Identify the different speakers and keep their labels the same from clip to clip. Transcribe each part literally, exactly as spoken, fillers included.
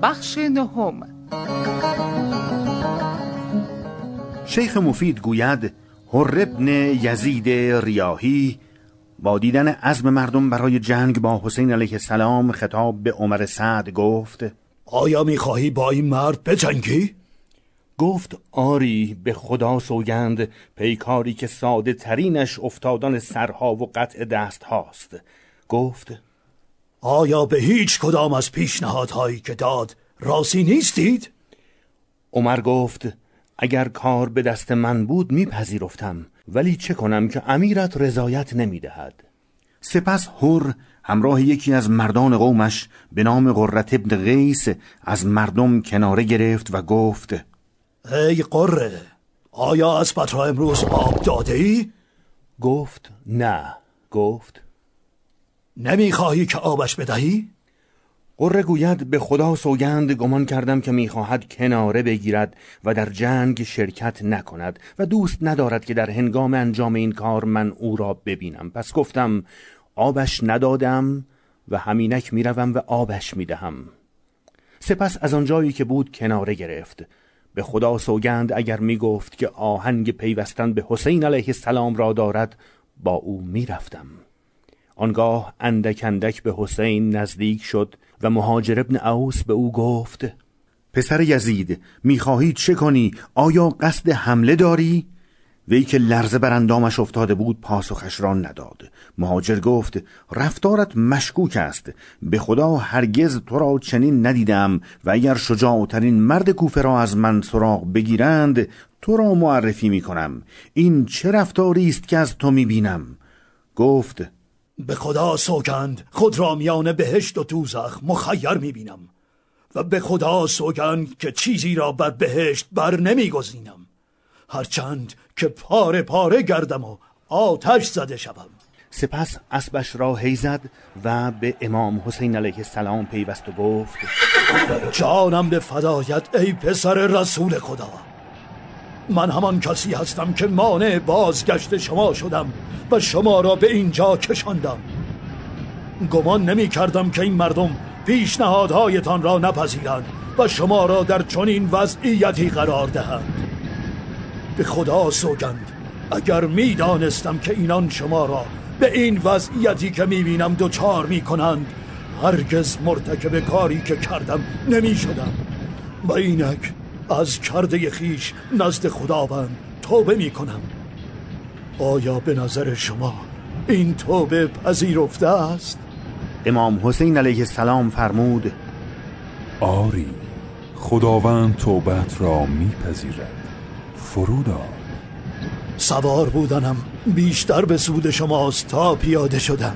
Speaker 1: بخش نهم.
Speaker 2: شیخ مفید گوید حر ابن یزید ریاحی با دیدن عزم مردم برای جنگ با حسین علیه السلام خطاب به عمر سعد گفت:
Speaker 3: آیا میخواهی با این مرد بجنگی؟
Speaker 2: گفت: آری، به خدا سوگند، پیکاری که ساده ترینش افتادن سرها و قطع دست هاست. گفت:
Speaker 3: آیا به هیچ کدام از پیشنهادهایی که داد راضی نیستید؟
Speaker 2: عمر گفت: اگر کار به دست من بود میپذیرفتم، ولی چه کنم که امیرت رضایت نمیدهد. سپس حر همراه یکی از مردان قومش به نام قرة ابن قیس از مردم کناره گرفت و گفت:
Speaker 3: ای قره، آیا اسبت را امروز آب داده ای؟
Speaker 2: گفت: نه. گفت:
Speaker 3: نمیخواهی که آبش بدهی؟
Speaker 2: قره گوید: به خدا سوگند، گمان کردم که میخواهد کناره بگیرد و در جنگ شرکت نکند و دوست ندارد که در هنگام انجام این کار من او را ببینم. پس گفتم آبش ندادم و همینک میروم و آبش میدهم. سپس از آنجایی که بود کناره گرفت. به خدا سوگند اگر میگفت که آهنگ پیوستن به حسین علیه السلام را دارد، با او میرفتم. آنگاه اندک اندک به حسین نزدیک شد و مهاجر ابن اوس به او گفت: پسر یزید، میخواهی چه کنی؟ آیا قصد حمله داری؟ وی که لرزه بر اندامش افتاده بود پاسخش را نداد. مهاجر گفت: رفتارت مشکوک است، به خدا هرگز تو را چنین ندیدم و اگر شجاعترین مرد کوفه را از من سراغ بگیرند تو را معرفی میکنم. این چه رفتاری است که از تو میبینم؟ گفت:
Speaker 3: به خدا سوگند خود را میان بهشت و دوزخ مخیر میبینم و به خدا سوگند که چیزی را بر بهشت بر نمیگزینم، هرچند که پاره پاره گردم و آتش زده شوم.
Speaker 2: سپس اسبش را هی زد و به امام حسین علیه السلام پیوست و گفت:
Speaker 3: جانم به فدایت ای پسر رسول خدا. من همان کسی هستم که مانع بازگشت شما شدم و شما را به اینجا کشاندم. گمان نمی کردم که این مردم پیشنهادهایتان را نپذیرند و شما را در چنین وضعیتی قرار دهند. به خدا سوگند اگر می دانستم که اینان شما را به این وضعیتی که می بینم دوچار می کنند، هرگز مرتکب کاری که کردم نمی شدم و اینک از کرده خیش نزد خداوند توبه می کنم. آیا به نظر شما این توبه پذیرفته است؟
Speaker 2: امام حسین علیه السلام فرمود:
Speaker 4: آری، خداوند توبت را میپذیرد. فرود آ.
Speaker 3: سوار بودنم بیشتر به سود شماست تا پیاده شدم.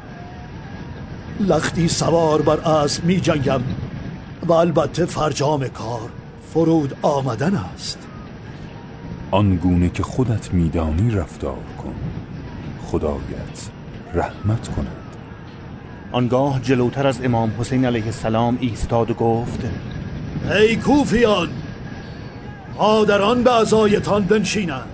Speaker 3: لختی سوار بر اسب می جنگم و البته فرجام کار فرود آمدن است.
Speaker 4: آنگونه که خودت میدانی رفتار کن، خدایت رحمت کند.
Speaker 2: آنگاه جلوتر از امام حسین علیه السلام ایستاد و گفت:
Speaker 3: ای کوفیان، مادران به عزایتان بنشینند.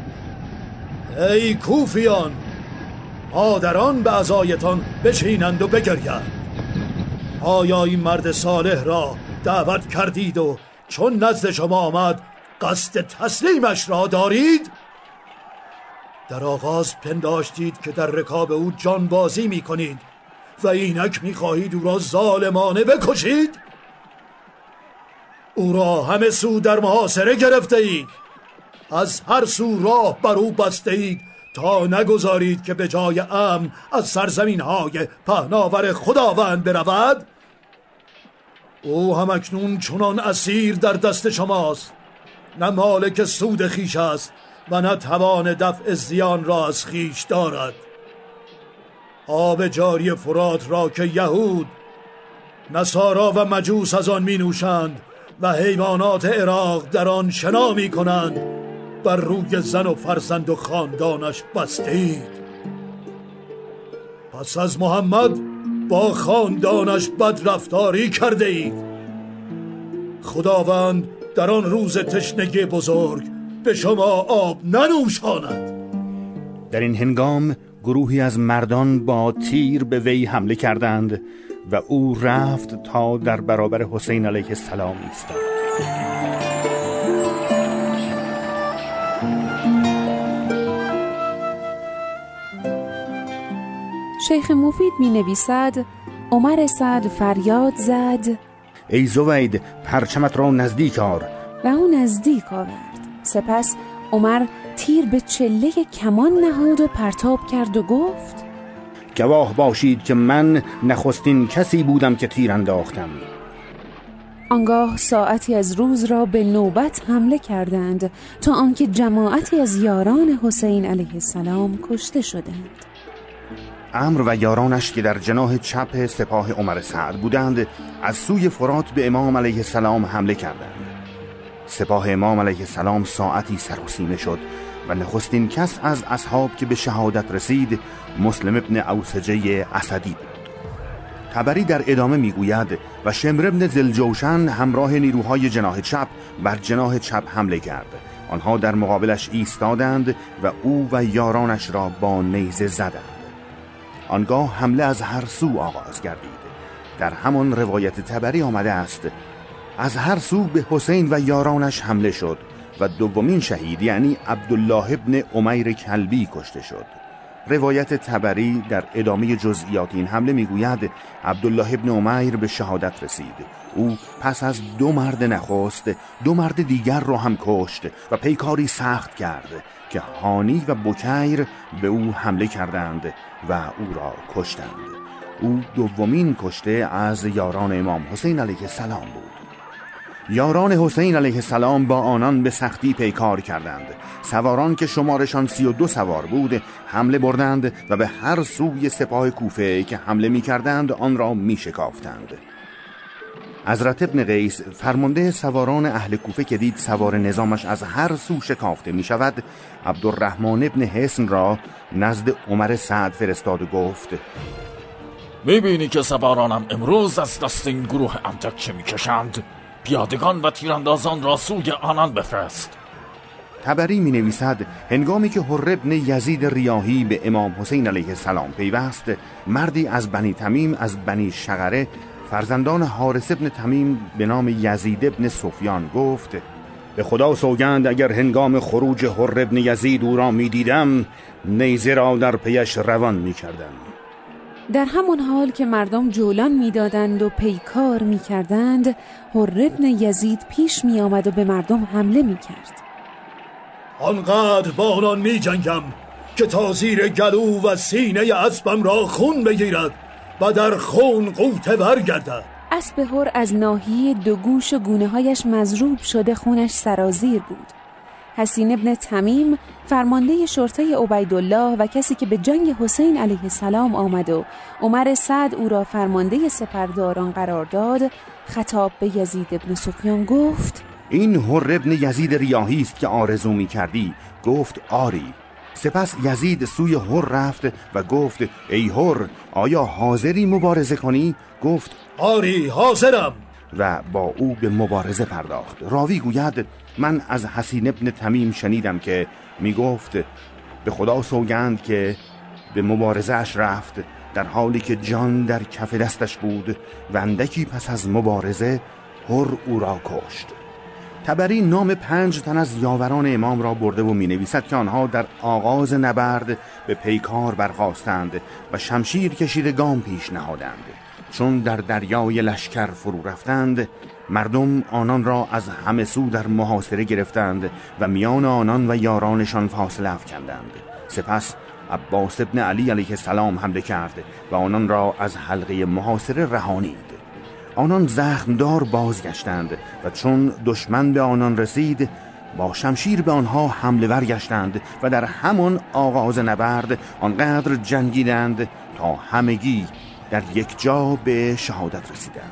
Speaker 3: ای کوفیان، مادران به عزایتان بشینند و بگریند. آیا این مرد صالح را دعوت کردید و چون نزد شما آمد قصد تسلیمش را دارید؟ در آغاز پنداشتید که در رکاب او جانبازی می کنید و اینک می خواهید او را ظالمانه بکشید؟ او را همه سو در محاصره گرفته اید، از هر سو راه بر او بسته اید تا نگذارید که به جای امن از سرزمین های پهناور خداوند برود. او همکنون چنان اسیر در دست شماست، نه مالک سود خیش است و نه توان دفع زیان را از خیش دارد. آب جاری فرات را که یهود، نصارا و مجوس از آن می نوشند و حیوانات عراق در آن شنا می کنند، بر روی زن و فرزند و خاندانش بستید. پس از محمد با خاندانش بد رفتاری کرده اید. خداوند در آن روز تشنگی بزرگ به شما آب ننوشاند.
Speaker 2: در این هنگام گروهی از مردان با تیر به وی حمله کردند و او رفت تا در برابر حسین علیه السلام ایستاد.
Speaker 1: شیخ مفید می نویسد عمر سعد فریاد زد
Speaker 2: ای زوید، پرچمت را نزدیک آر.
Speaker 1: و او نزدیک آورد. سپس عمر تیر به چله کمان نهاد و پرتاب کرد و گفت
Speaker 2: گواه باشید که من نخستین کسی بودم که تیر انداختم.
Speaker 1: آنگاه ساعتی از روز را به نوبت حمله کردند تا آنکه جماعتی از یاران حسین علیه السلام کشته شدند.
Speaker 2: عمرو و یارانش که در جناح چپ سپاه عمر سعد بودند از سوی فرات به امام علیه السلام حمله کردند. سپاه امام علیه السلام ساعتی سراسیمه شد و نخستین کس از اصحاب که به شهادت رسید مسلم ابن اوسجه اسدی بود. طبری در ادامه میگوید و شمر ابن ذوالجوشن همراه نیروهای جناح چپ بر جناح چپ حمله کرد. آنها در مقابلش ایستادند و او و یارانش را با نیزه زدند. آنگاه حمله از هر سو آغاز گردید. در همان روایت طبری آمده است از هر سو به حسین و یارانش حمله شد و دومین شهید یعنی عبدالله ابن امیر کلبی کشته شد. روایت طبری در ادامه جزئیات این حمله میگوید عبدالله ابن امیر به شهادت رسید. او پس از دو مرد نخست دو مرد دیگر را هم کشت و پیکاری سخت کرد که هانی و بکیر به او حمله کردند و او را کشتند. او دومین کشته از یاران امام حسین علیه السلام بود. یاران حسین علیه السلام با آنان به سختی پیکار کردند. سواران که شمارشان سی و دو سوار بود حمله بردند و به هر سوی سپاه کوفه که حمله می کردند آن را می شکافتند. حضرت ابن قیس فرمانده سواران اهل کوفه که دید سوار نظامش از هر سو شکافته می شود عبدالرحمن ابن حسن را نزد عمر سعد فرستاد و گفت
Speaker 5: می بینی که سوارانم امروز از دست این گروه اندک می کشند؟ پیادگان و تیراندازان را سوی آنان بفرست.
Speaker 2: طبری می نویسد هنگامی که حر ابن یزید ریاحی به امام حسین علیه السلام پیوست، مردی از بنی تمیم از بنی شغره فرزندان حارث ابن تمیم به نام یزید ابن سفیان گفت به خدا سوگند اگر هنگام خروج حر ابن یزید او را می دیدم نیزه را در پیش روان می کردم.
Speaker 1: در همان حال که مردم جولان می دادند و پیکار می کردند حر ابن یزید پیش می آمد و به مردم حمله می کرد.
Speaker 3: آنقدر با آنان می جنگم که تا زیر گلو و سینه اسبم را خون بگیرد و در خون قوطه برگردد.
Speaker 1: اسب حر از ناحیه دو گوش و گونه هایش مضروب شده خونش سرازیر بود. حسین ابن تمیم فرمانده شرطه عبیدالله و کسی که به جنگ حسین علیه السلام آمد و عمر سعد او را فرمانده سپرداران قرار داد خطاب به یزید ابن سفیان گفت
Speaker 2: این حر ابن یزید ریاحی است که آرزو می کردی. گفت آری. سپس یزید سوی حر رفت و گفت ای حر آیا حاضری مبارزه کنی؟ گفت
Speaker 3: آری حاضرم
Speaker 2: و با او به مبارزه پرداخت. راوی گوید من از حسین ابن تمیم شنیدم که می گفت به خدا سوگند که به مبارزه اش رفت در حالی که جان در کف دستش بود و اندکی پس از مبارزه حر او را کشت. طبری نام پنج تن از یاوران امام را برده و می نویسد که آنها در آغاز نبرد به پیکار برخاستند و شمشیر کشیده گام پیش نهادند. چون در دریای لشکر فرو رفتند مردم آنان را از همه سو در محاصره گرفتند و میان آنان و یارانشان فاصله افکندند. سپس عباس ابن علی علیه السلام حمله کرد و آنان را از حلقه محاصره رهانید. آنان زخمدار بازگشتند و چون دشمن به آنان رسید با شمشیر به آنها حمله ور گشتند و در همان آغاز نبرد آنقدر جنگیدند تا همگی در یک جا به شهادت رسیدند.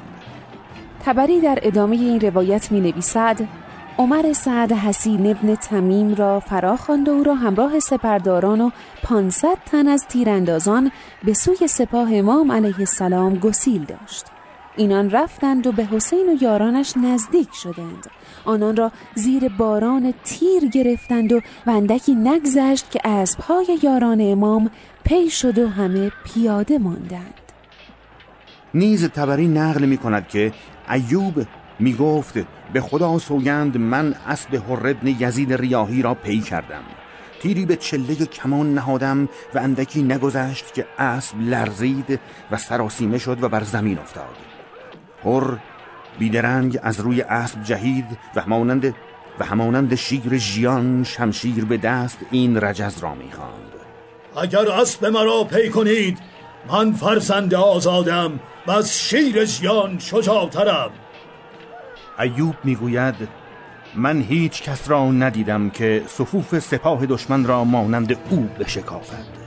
Speaker 1: طبری در ادامه این روایت می نویسد عمر سعد حسین ابن تمیم را فرا خواند و او را همراه سپرداران و پانصد تن از تیراندازان به سوی سپاه امام علیه السلام گسیل داشت. اینان رفتند و به حسین و یارانش نزدیک شدند. آنان را زیر باران تیر گرفتند و اندکی نگذشت که اسب‌های یاران امام پی شد و همه پیاده ماندند.
Speaker 2: نیز طبری نقل می کند که ایوب می گفت به خدا سوگند من اسب حر ابن یزید ریاحی را پی کردم، تیری به چله کمان نهادم و اندکی نگذشت که اسب لرزید و سراسیمه شد و بر زمین افتاد. حر بیدرنگ از روی اسب جهید و همانند و همانند شیر ژیان شمشیر به دست این رجز را می‌خواند:
Speaker 3: اگر اسب مرا پی کنید من فرزند آزادم و از شیر ژیان شجاع‌ترم.
Speaker 2: ایوب میگوید من هیچ کس را ندیدم که صفوف سپاه دشمن را مانند او بشکافد.